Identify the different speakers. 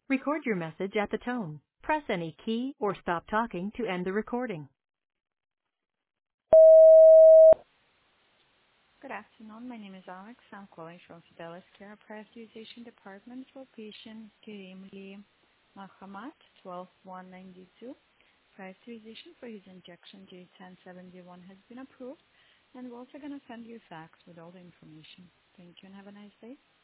Speaker 1: Record your message at the tone. Press any key or stop talking to end the recording.
Speaker 2: Good afternoon. My name is Alex. I'm calling from Fidelis Care Prioritization Department for patient Karimli Mahamat, 12192. Prioritization for his injection J1071 has been approved, and we're also going to send you a fax with all the information. Thank you and have a nice day.